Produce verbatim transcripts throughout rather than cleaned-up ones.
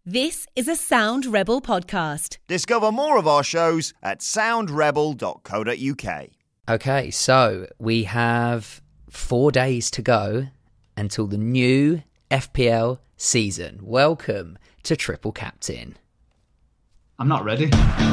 This is a Sound Rebel podcast. Discover more of our shows at sound rebel dot co dot uk. Okay, so we have four days to go until the new F P L season. Welcome to Triple Captain. I'm not ready.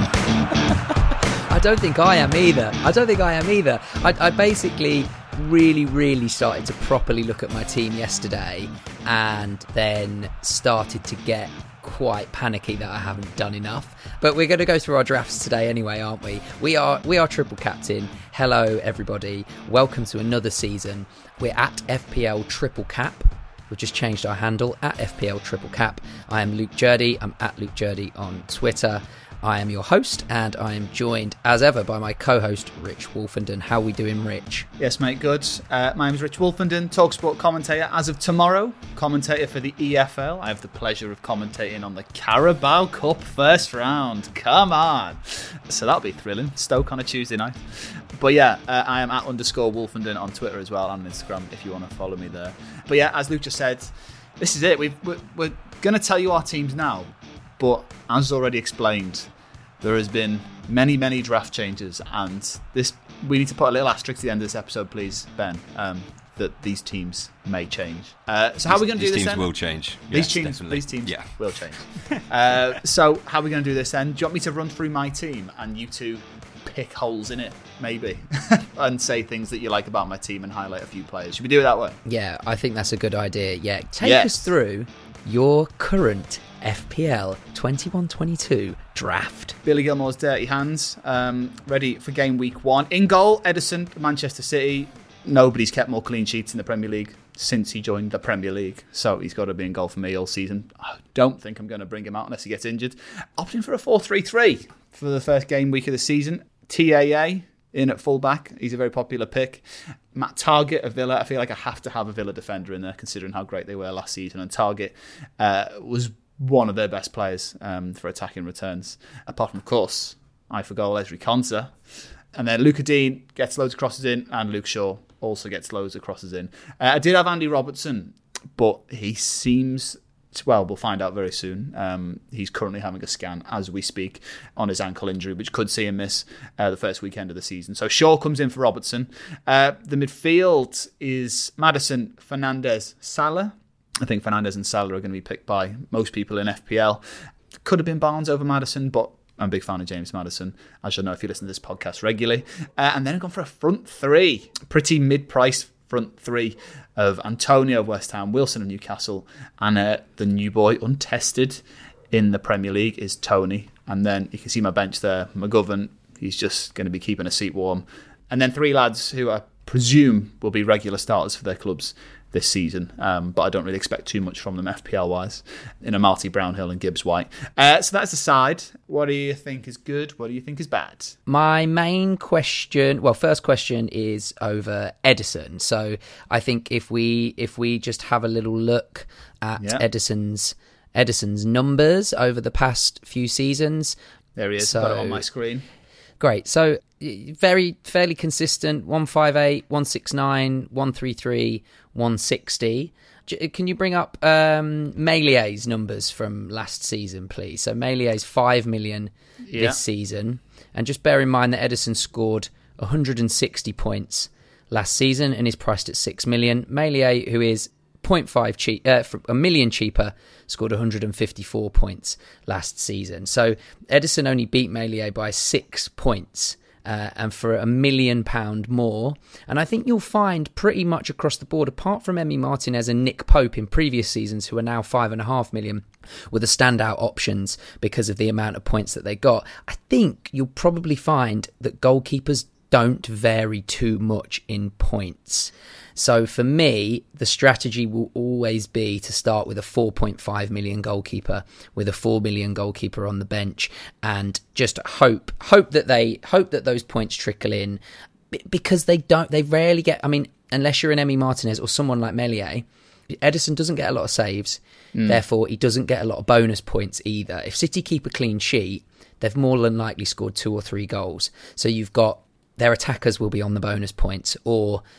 I don't think I am either. I don't think I am either. I, I basically really, really started to properly look at my team yesterday and then started to get quite panicky that I haven't done enough. But we're going to go through our drafts today anyway, aren't we? We are we are Triple Captain. Hello, everybody. Welcome to another season. We're at F P L Triple Cap. We've just changed our handle at F P L Triple Cap. I am Luke Jurdy. I'm at Luke Jurdy on Twitter. I am your host, and I am joined, as ever, by my co-host, Rich Wolfenden. How are we doing, Rich? Yes, mate, good. Uh, my name is Rich Wolfenden, TalkSport commentator as of tomorrow, commentator for the E F L. I have the pleasure of commentating on the Carabao Cup first round. Come on. So that'll be thrilling. Stoke on a Tuesday night. But yeah, uh, I am at underscore Wolfenden on Twitter as well, and Instagram if you want to follow me there. But yeah, as Luke just said, this is it. We've, we're we're going to tell you our teams now. But as already explained, there has been many, many draft changes, and this we need to put a little asterisk at the end of this episode, please, Ben, um, that these teams may change. Uh, so how are we going to do this These then? teams will change. These, Yes, teams, definitely. these teams Yeah. will change. uh, so how are we going to do this then? Do you want me to run through my team and you two pick holes in it, maybe, and say things that you like about my team and highlight a few players? Should we do it that way? Yeah, I think that's a good idea. Yeah, take Yes. us through your current F P L twenty-one twenty-two draft. Billy Gilmore's dirty hands, um, ready for game week one. In goal, Edison, Manchester City. Nobody's kept more clean sheets in the Premier League since he joined the Premier League, so he's got to be in goal for me all season. I don't think I'm going to bring him out unless he gets injured. Opting for a four three three for the first game week of the season. T A A in at fullback. He's a very popular pick. Matt Targett of Villa. I feel like I have to have a Villa defender in there, considering how great they were last season. And Targett uh, was one of their best players um, for attacking returns. Apart from, of course, I for goal, Ezri Konsa. And then Luca Dean gets loads of crosses in, and Luke Shaw also gets loads of crosses in. Uh, I did have Andy Robertson, but he seems... Well, we'll find out very soon. Um, he's currently having a scan as we speak on his ankle injury, which could see him miss uh, the first weekend of the season. So Shaw comes in for Robertson. Uh, the midfield is Maddison, Fernandes, Salah. I think Fernandes and Salah are going to be picked by most people in F P L. Could have been Barnes over Maddison, but I'm a big fan of James Maddison, as you'll know if you listen to this podcast regularly. Uh, and then I've gone for a front three. Pretty mid-priced front three of Antonio of West Ham, Wilson of Newcastle, and uh, the new boy, untested in the Premier League, is Tony. And then you can see my bench there, McGovern. He's just going to be keeping a seat warm. And then three lads who I presume will be regular starters for their clubs this season, um, but I don't really expect too much from them F P L-wise, in Amarty, Brownhill and Gibbs White. Uh, so that's the side. What do you think is good? What do you think is bad? My main question, well, first question is over Edison. So I think if we if we just have a little look at Yeah. Edison's Edison's numbers over the past few seasons. There he is. So, Got it on my screen. Great. So very fairly consistent. one fifty-eight, one sixty-nine, one thirty-three, one sixty. J- Can you bring up um, Melier's numbers from last season, please? So Melier's five million Yeah. this season, and just bear in mind that Edison scored one hundred sixty points last season and is priced at six million. Melier, who is zero point five cheap, uh, a million cheaper, scored one hundred fifty-four points last season. So Edison only beat Melier by six points. Uh, and for a million pound more. And I think you'll find pretty much across the board, apart from Emi Martinez and Nick Pope in previous seasons, who are now five and a half million, were the standout options because of the amount of points that they got. I think you'll probably find that goalkeepers don't vary too much in points. So for me, the strategy will always be to start with a four point five million goalkeeper, with a four million goalkeeper on the bench, and just hope hope that they hope that those points trickle in, because they don't they rarely get. I mean, unless you're an Emi Martinez or someone like Melier, Edison doesn't get a lot of saves, mm. therefore he doesn't get a lot of bonus points either. If City keep a clean sheet, they've more than likely scored two or three goals. So you've got their attackers will be on the bonus points, or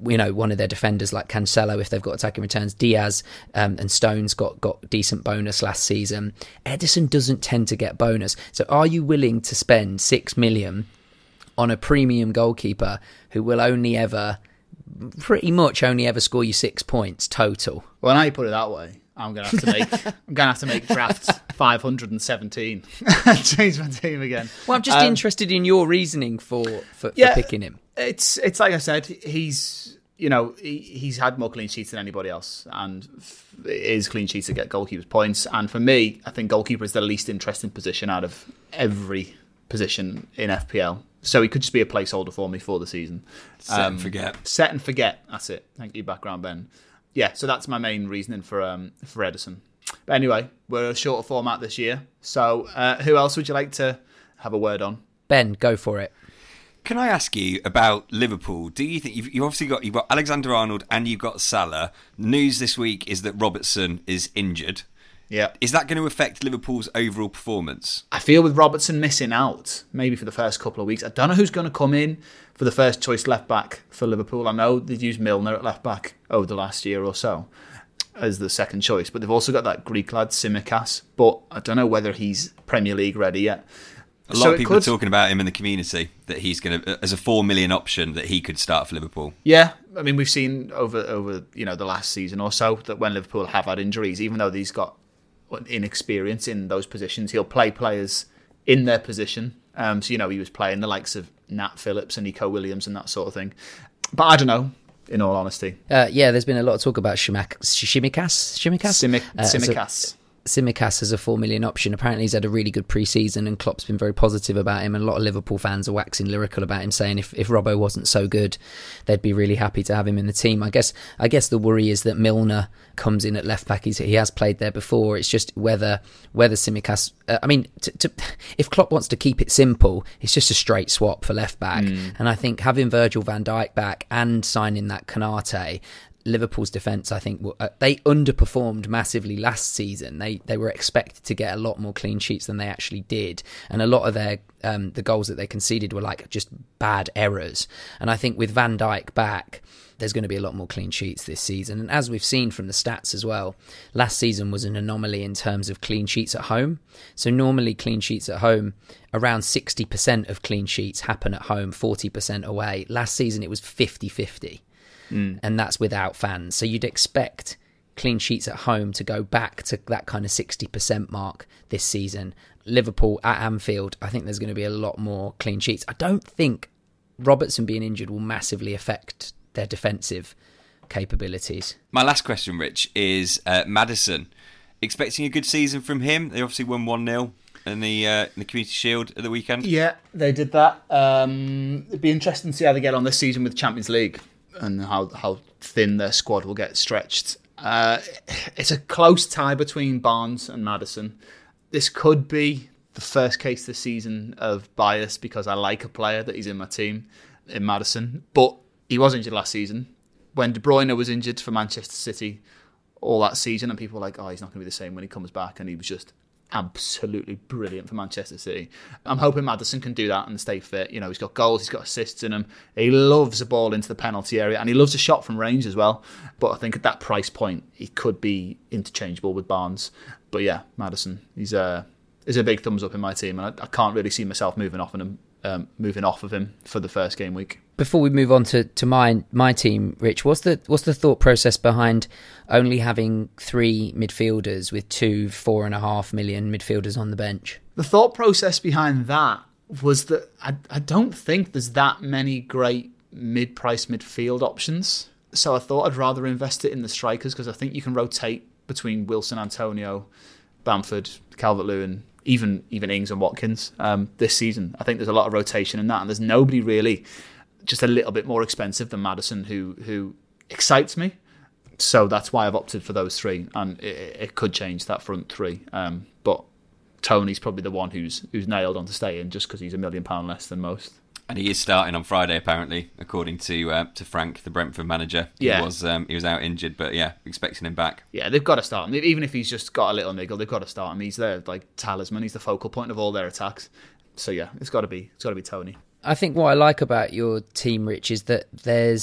you know, one of their defenders like Cancelo, if they've got attacking returns, Diaz um, and Stones got, got decent bonus last season. Ederson doesn't tend to get bonus. So are you willing to spend six million on a premium goalkeeper who will only ever, pretty much only ever score you six points total? Well, now you put it that way, I'm gonna have to make I'm gonna have to make drafts five hundred seventeen. Change my team again. Well, I'm just um, interested in your reasoning for for, for yeah, picking him. It's it's like I said, he's you know he, he's had more clean sheets than anybody else, and f- it is clean sheets to get goalkeepers points. And for me, I think goalkeeper is the least interesting position out of every position in F P L. So he could just be a placeholder for me for the season. Set um, and forget. Set and forget. That's it. Thank you, background Ben. Yeah, so that's my main reasoning for um, for Ederson. But anyway, we're a shorter format this year. So uh, who else would you like to have a word on? Ben, go for it. Can I ask you about Liverpool? Do you think you've, you've obviously got you've got Alexander Arnold and you've got Salah? News this week is that Robertson is injured. Yeah. Is that going to affect Liverpool's overall performance? I feel with Robertson missing out, maybe for the first couple of weeks, I don't know who's going to come in for the first choice left back for Liverpool. I know they've used Milner at left back over the last year or so as the second choice, but they've also got that Greek lad Tsimikas, but I don't know whether he's Premier League ready yet. A lot so of people could, are talking about him in the community, that he's going to, as a four million option, that he could start for Liverpool. Yeah, I mean, we've seen over over you know the last season or so that when Liverpool have had injuries, even though he's got inexperience in those positions, he'll play players in their position. Um, so, you know, he was playing the likes of Nat Phillips and Nico Williams and that sort of thing. But I don't know, in all honesty. Uh, yeah, there's been a lot of talk about Shimak- Shimikas. Shimikas? Simic- uh, Tsimikas. Tsimikas as a four million option. Apparently he's had a really good pre-season and Klopp's been very positive about him, and a lot of Liverpool fans are waxing lyrical about him, saying if, if Robbo wasn't so good, they'd be really happy to have him in the team. I guess I guess the worry is that Milner comes in at left back. He's, he has played there before. It's just whether whether Tsimikas... Uh, I mean, to, to, if Klopp wants to keep it simple, it's just a straight swap for left back. Mm. And I think having Virgil van Dijk back and signing that Konate... Liverpool's defence, I think, uh, they underperformed massively last season. They they were expected to get a lot more clean sheets than they actually did, and a lot of their um, the goals that they conceded were like just bad errors. And I think with Van Dijk back, there's going to be a lot more clean sheets this season. And as we've seen from the stats as well, last season was an anomaly in terms of clean sheets at home. So normally clean sheets at home, around sixty percent of clean sheets happen at home, forty percent away. Last season it was fifty-fifty. Mm. And that's without fans. So you'd expect clean sheets at home to go back to that kind of sixty percent mark this season. Liverpool at Anfield, I think there's going to be a lot more clean sheets. I don't think Robertson being injured will massively affect their defensive capabilities. My last question, Rich, is uh, Maddison. Expecting a good season from him? They obviously won one nil in the, uh, in the Community Shield at the weekend. Yeah, they did that. Um, it'd be interesting to see how they get on this season with Champions League and how how thin their squad will get stretched. Uh, it's a close tie between Barnes and Maddison. This could be the first case this season of bias because I like a player that he's in my team, in Maddison. But he was injured last season. When De Bruyne was injured for Manchester City all that season, and people were like, oh, he's not going to be the same when he comes back, and he was just absolutely brilliant for Manchester City. I'm hoping Maddison can do that and stay fit. You know, he's got goals, he's got assists in him. He loves a ball into the penalty area, and he loves a shot from range as well. But I think at that price point, he could be interchangeable with Barnes. But yeah, Maddison, he's a is a big thumbs up in my team, and I, I can't really see myself moving off of him, um, moving off of him for the first game week. Before we move on to, to my my team, Rich, what's the what's the thought process behind only having three midfielders with two four and a half million midfielders on the bench? The thought process behind that was that I, I don't think there's that many great mid-price midfield options. So I thought I'd rather invest it in the strikers because I think you can rotate between Wilson, Antonio, Bamford, Calvert-Lewin, even even Ings and Watkins um, this season. I think there's a lot of rotation in that, and there's nobody really just a little bit more expensive than Maddison who who excites me. So that's why I've opted for those three, and it, it could change that front three. Um, but Tony's probably the one who's who's nailed on to stay in just because he's a million pound less than most. And he is starting on Friday, apparently, according to uh, to Frank, the Brentford manager. He yeah. was um, he was out injured, but yeah, expecting him back. Yeah, they've got to start him. Even if he's just got a little niggle, they've got to start him. He's their like talisman. He's the focal point of all their attacks. So yeah, it's got to be it's got to be Tony. I think what I like about your team, Rich, is that there's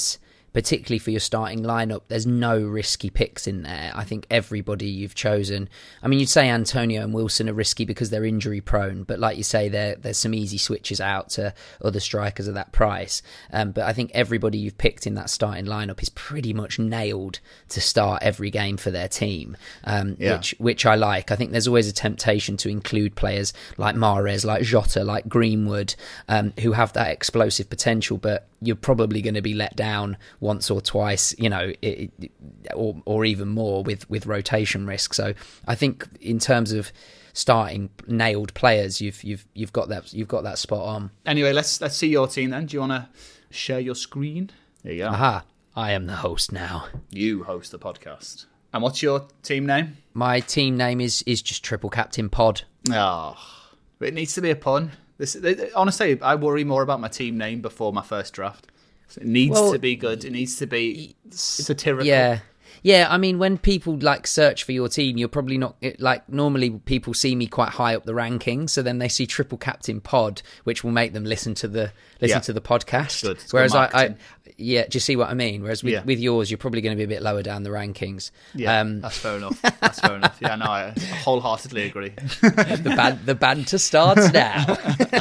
particularly for your starting lineup, there's no risky picks in there. I think everybody you've chosen, I mean, you'd say Antonio and Wilson are risky because they're injury prone, but like you say, there there's some easy switches out to other strikers at that price. Um, but I think everybody you've picked in that starting lineup is pretty much nailed to start every game for their team, um, yeah. which which I like. I think there's always a temptation to include players like Mahrez, like Jota, like Greenwood, um, who have that explosive potential, but you're probably going to be let down once or twice, you know, it, it, or or even more with, with rotation risk. So I think in terms of starting nailed players, you've you've you've got that you've got that spot on. Anyway, let's let's see your team then. Do you want to share your screen? There you go. Aha! I am the host now. You host the podcast. And what's your team name? My team name is is just Triple Captain Pod. Oh, it needs to be a pun. This, honestly, I worry more about my team name before my first draft. So it needs well, to be good. It needs to be satirical. Yeah. Yeah, I mean, when people like search for your team, you're probably not like normally people see me quite high up the rankings, so then they see Triple Captain Pod, which will make them listen to the listen yeah. to the podcast. Good. It's Whereas good I, I, yeah, do you see what I mean? Whereas with, yeah. with yours, you're probably going to be a bit lower down the rankings. Yeah, um, that's fair enough. That's fair enough. Yeah, no, I wholeheartedly agree. the ban- the banter starts now.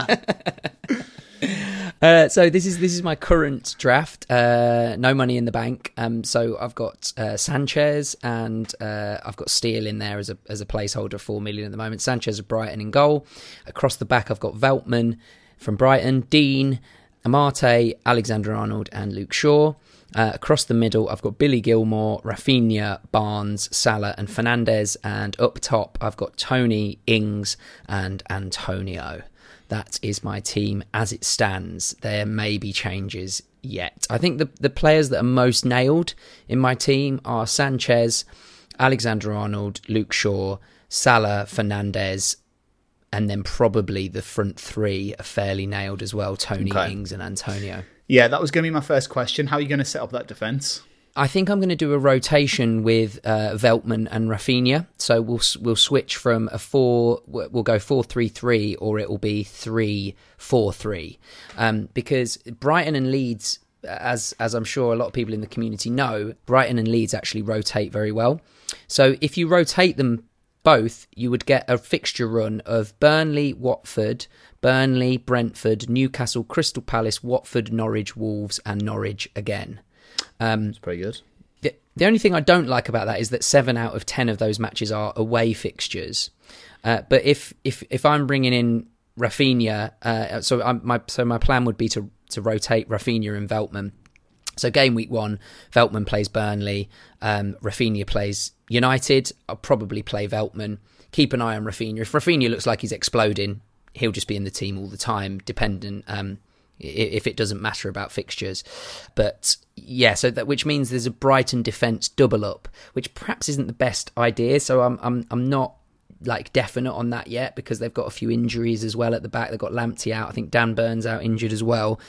Uh, so this is this is my current draft. Uh, no money in the bank. Um, so I've got uh, Sanchez and uh, I've got Steele in there as a as a placeholder, four million at the moment. Sanchez of Brighton in goal. Across the back, I've got Veltman from Brighton, Dean, Amate, Alexander Arnold, and Luke Shaw. Uh, across the middle, I've got Billy Gilmore, Rafinha, Barnes, Salah, and Fernandes. And up top, I've got Tony, Ings, and Antonio. That is my team as it stands. There may be changes yet. I think the, the players that are most nailed in my team are Sanchez, Alexander Arnold, Luke Shaw, Salah, Fernandes, and then probably the front three are fairly nailed as well, Tony, okay. Ings and Antonio. Yeah, that was going to be my first question. How are you going to set up that defence? I think I'm going to do a rotation with uh, Veltman and Rafinha. So we'll we'll switch from a four, we'll go four three three, or it will be three four three, um, because Brighton and Leeds, as as I'm sure a lot of people in the community know, Brighton and Leeds actually rotate very well. So if you rotate them both, you would get a fixture run of Burnley, Watford, Burnley, Brentford, Newcastle, Crystal Palace, Watford, Norwich, Wolves, and Norwich again. Um, It's pretty good. The, the only thing I don't like about that is that seven out of ten of those matches are away fixtures. Uh, but if if if I'm bringing in Rafinha, uh, so I'm, my so my plan would be to to rotate Rafinha and Veltman. So game week one, Veltman plays Burnley, um, Rafinha plays United. I'll probably play Veltman. Keep an eye on Rafinha. If Rafinha looks like he's exploding, he'll just be in the team all the time, dependent. Um, if it doesn't matter about fixtures. But yeah, so that which means there's a Brighton defence double up, which perhaps isn't the best idea. So I'm I'm I'm not like definite on that yet, because they've got a few injuries as well at the back. They've got Lamptey out. I think Dan Burns out injured as well.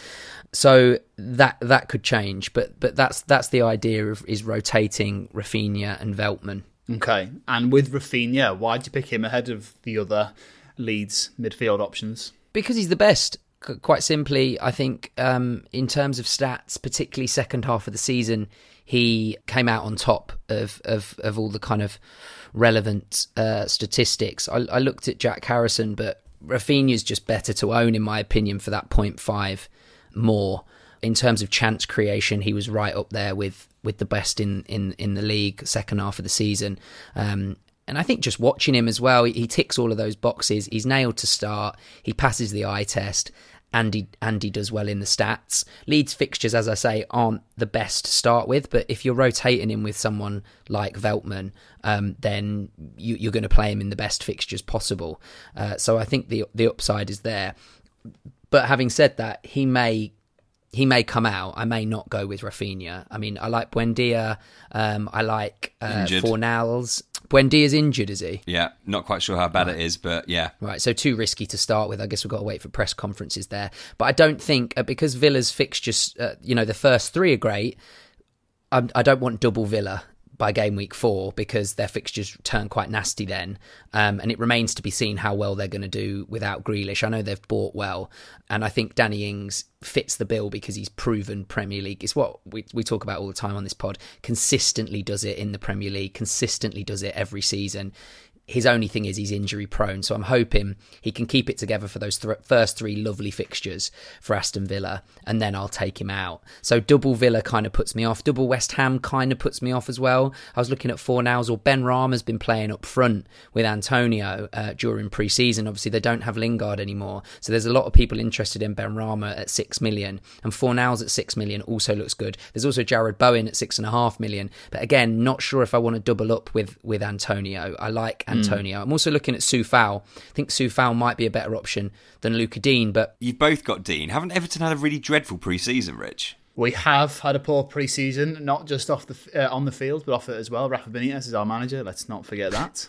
So that that could change. But but that's that's the idea of is rotating Rafinha and Veltman. Okay. And with Rafinha, why did you pick him ahead of the other Leeds midfield options? Because he's the best. Quite simply, I think um, in terms of stats, particularly second half of the season, he came out on top of of, of all the kind of relevant uh, statistics. I, I looked at Jack Harrison, but Rafinha's just better to own, in my opinion, for that zero point five more. In terms of chance creation, he was right up there with, with the best in, in, in the league second half of the season. Um, And I think just watching him as well, he ticks all of those boxes. He's nailed to start. He passes the eye test, and he, and he does well in the stats. Leeds fixtures, as I say, aren't the best to start with, but if you're rotating him with someone like Veltman, um, then you, you're going to play him in the best fixtures possible. Uh, so I think the the upside is there. But having said that, he may... He may come out. I may not go with Rafinha. I mean, I like Buendia. Um, I like uh, Fornals. Buendia's injured, is he? Yeah, not quite sure how bad right. it is, but yeah. Right, so too risky to start with. I guess we've got to wait for press conferences there. But I don't think, uh, because Villa's fixtures, uh, you know, the first three are great, I'm, I don't want double Villa by game week four because their fixtures turn quite nasty then. Um, and it remains to be seen how well they're going to do without Grealish. I know they've bought well, and I think Danny Ings fits the bill because he's proven Premier League. It's what we, we talk about all the time on this pod. Consistently does it in the Premier League, consistently does it every season. His only thing is he's injury prone, so I'm hoping he can keep it together for those th- first three lovely fixtures for Aston Villa, and then I'll take him out. So double Villa kind of puts me off. Double West Ham kind of puts me off as well. I was looking at Fornals, or Ben Rama's been playing up front with Antonio uh, during pre-season. Obviously, they don't have Lingard anymore, so there's a lot of people interested in Ben Rama at six million, and Fornals at six million also looks good. There's also Jared Bowen at six and a half million, but again, not sure if I want to double up with with Antonio. I like Antonio. Antonio. I'm also looking at Soufal. I think Soufal might be a better option than Luca Dean, but you've both got Dean. Haven't Everton had a really dreadful pre-season, Rich? We have had a poor pre-season, not just off the uh, on the field, but off it as well. Rafa Benitez is our manager. Let's not forget that.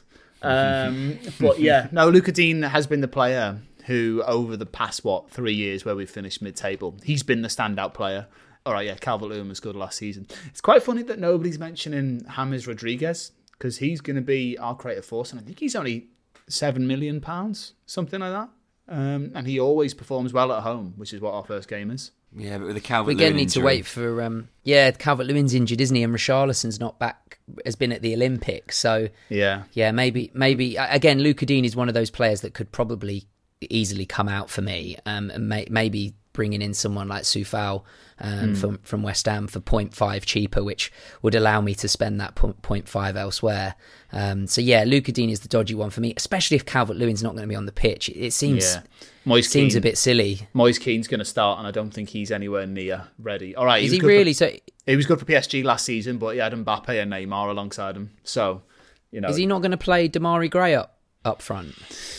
Um, but yeah, no, Luca Dean has been the player who, over the past what three years, where we've finished mid-table, he's been the standout player. All right, yeah, Calvert-Lewin was good last season. It's quite funny that nobody's mentioning James Rodriguez, because he's going to be our creative force, and I think he's only seven million pounds, something like that. Um, and he always performs well at home, which is what our first game is. Yeah, but with the Calvert-Lewin we again need injury. to wait for um, yeah, Calvert-Lewin's injured, isn't he? And Richarlison's not back, has been at the Olympics, so yeah, yeah, maybe maybe again, Luca Dean is one of those players that could probably easily come out for me, um, and may, maybe bringing in someone like Soufal um, mm. from from West Ham for zero point five cheaper, which would allow me to spend that zero point five elsewhere. Um, so yeah, Luca Dean is the dodgy one for me, especially if Calvert-Lewin's not going to be on the pitch. It seems yeah. Moise seems Keane, a bit silly. Moise Keane's going to start, and I don't think he's anywhere near ready. All right, is he, he really? For, so he was good for P S G last season, but he had Mbappe and Neymar alongside him. So you know, is he not going to play Damari Gray up up front?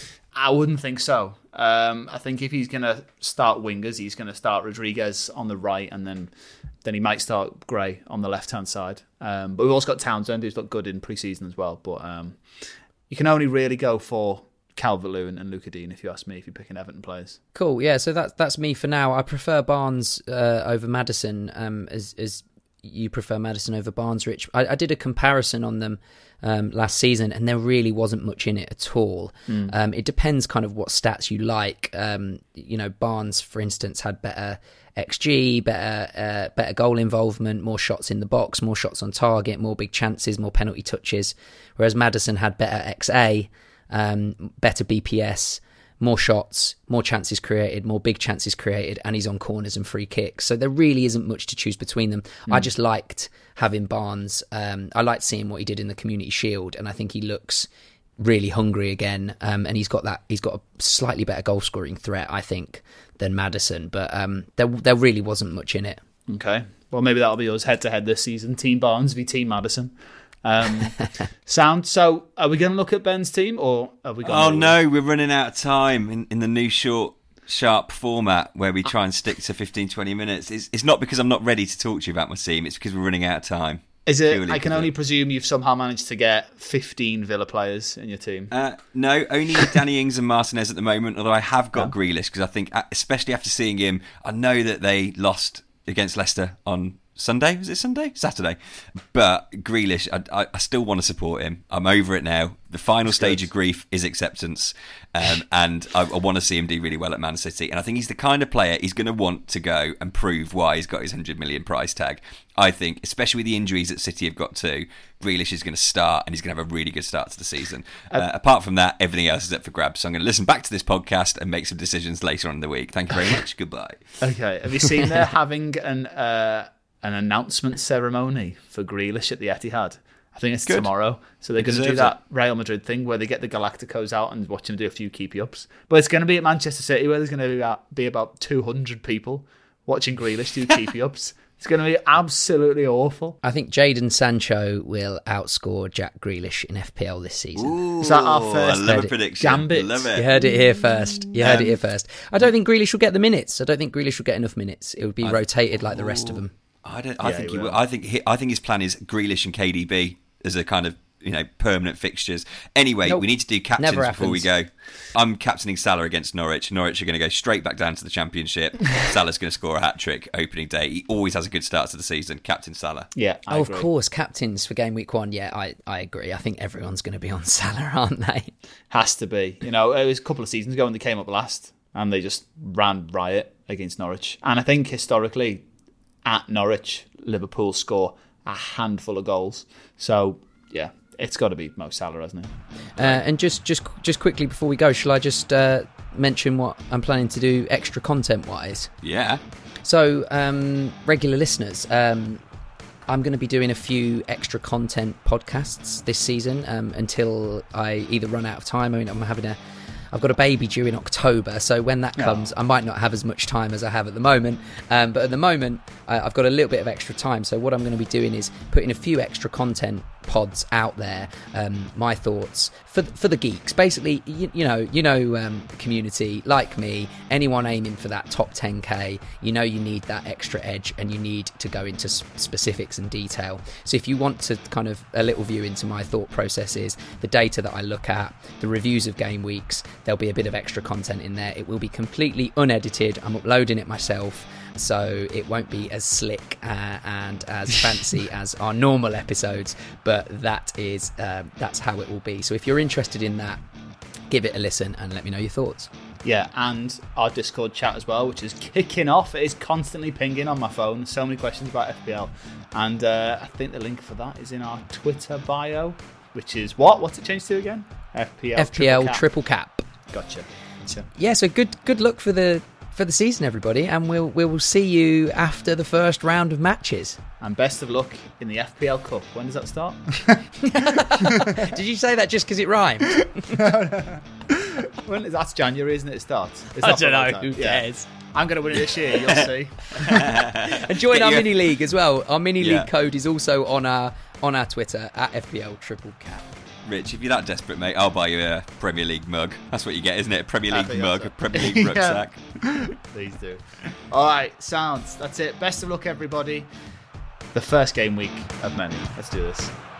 I wouldn't think so. Um, I think if he's going to start wingers, he's going to start Rodriguez on the right, and then then he might start Gray on the left-hand side. Um, but we've also got Townsend, who's looked good in pre-season as well. But um, you can only really go for Calvert-Lewin and Luca Dean, if you ask me, if you're picking Everton players. Cool, yeah, so that's, that's me for now. I prefer Barnes uh, over Maddison, um, as, as you prefer Maddison over Barnes, Rich. I, I did a comparison on them Um, last season, and there really wasn't much in it at all. Mm. Um, it depends kind of what stats you like. Um, you know, Barnes, for instance, had better X G, better uh, better goal involvement, more shots in the box, more shots on target, more big chances, more penalty touches, whereas Maddison had better X A, um, better B P S, more shots, more chances created, more big chances created, and he's on corners and free kicks. So there really isn't much to choose between them. Mm. I just liked having Barnes. Um, I liked seeing what he did in the Community Shield, and I think he looks really hungry again. Um, and he's got that. He's got a slightly better goal scoring threat, I think, than Maddison. But um, there, there really wasn't much in it. Okay, well maybe that'll be us head to head this season: Team Barnes v Team Maddison. Um, sound. So, are we going to look at Ben's team, or are we? Oh no, we're running out of time in, in the new short, sharp format where we try and stick to fifteen, twenty minutes. It's, it's not because I'm not ready to talk to you about my team. It's because we're running out of time. Is it? I can only presume you've somehow managed to get fifteen Villa players in your team. Uh, no, only Danny Ings and Martinez at the moment. Although I have got yeah. Grealish, because I think, especially after seeing him, I know that they lost against Leicester on Sunday, was it Sunday? Saturday. But Grealish, I, I, I still want to support him. I'm over it now. The final That's stage good. of grief is acceptance. Um, and I, I want to see him do really well at Man City. And I think he's the kind of player he's going to want to go and prove why he's got his one hundred million price tag. I think, especially with the injuries that City have got to, Grealish is going to start, and he's going to have a really good start to the season. Uh, apart from that, everything else is up for grabs. So I'm going to listen back to this podcast and make some decisions later on in the week. Thank you very much. Goodbye. Okay. Have you seen they're having an... Uh... an announcement ceremony for Grealish at the Etihad? I think it's Good. tomorrow. So they're going to do that Real Madrid thing where they get the Galacticos out and watch them do a few keepy-ups. But it's going to be at Manchester City where there's going to be about, be about two hundred people watching Grealish do keepy-ups. It's going to be absolutely awful. I think Jadon Sancho will outscore Jack Grealish in F P L this season. Ooh, Is that our first I love a prediction. Gambit? Love it. You heard it here first. You heard um, it here first. I don't think Grealish will get the minutes. I don't think Grealish will get enough minutes. It would be I, rotated like the rest of them. I don't. I yeah, think he he will. will. I think. He, I think his plan is Grealish and K D B as a kind of you know, permanent fixtures. Anyway, Nope. we need to do captains Never before we go. I'm captaining Salah against Norwich. Norwich are going to go straight back down to the Championship. Salah's going to score a hat-trick opening day. He always has a good start to the season. Captain Salah. Yeah, I Oh, agree. of course, captains for game week one. Yeah, I, I agree. I think everyone's going to be on Salah, aren't they? Has to be. You know, it was a couple of seasons ago when they came up last and they just ran riot against Norwich. And I think historically, at Norwich, Liverpool score a handful of goals. So, yeah, it's got to be Mo Salah, hasn't it? Uh, and just, just, just quickly before we go, shall I just uh, mention what I'm planning to do extra content-wise? Yeah. So, um, regular listeners, um, I'm going to be doing a few extra content podcasts this season um, until I either run out of time. I mean, I'm having a, I've got a baby due in October, so when that comes, I might not have as much time as I have at the moment. Um, but at the moment, uh, I've got a little bit of extra time. So what I'm going to be doing is putting a few extra content pods out there, um, my thoughts for for the geeks. Basically, you, you know, you know, um, the community like me, anyone aiming for that top ten K, you know, you need that extra edge, and you need to go into s- specifics and detail. So if you want to kind of a little view into my thought processes, the data that I look at, the reviews of game weeks, there'll be a bit of extra content in there. It will be completely unedited. I'm uploading it myself, so it won't be as slick uh, and as fancy as our normal episodes, but that is um, that's how it will be. So if you're interested in that, give it a listen and let me know your thoughts. Yeah, and our Discord chat as well, which is kicking off. It is constantly pinging on my phone. So many questions about F P L. And uh, I think the link for that is in our Twitter bio, which is what? What's it changed to again? F P L, F P L triple cap. triple cap. Gotcha. gotcha. Yeah, so good good luck for the for the season, everybody, and we'll we will see you after the first round of matches. And best of luck in the F P L Cup. When does that start? Did you say that just because it rhymed? When, that's January, isn't it? It starts. It's I not for don't a long know. time. Who Yeah. cares? I'm going to win it this year. You'll see. And join Get our your- mini league as well. Our mini Yeah. league code is also on our on our Twitter at F P L triple cap. Rich, if you're that desperate, mate, I'll buy you a Premier League mug. That's what you get, isn't it? A Premier I League think mug, that's a Premier it. League Yeah. rucksack. Please do. All right, sounds. That's it. Best of luck, everybody. The first game week of many. Let's do this.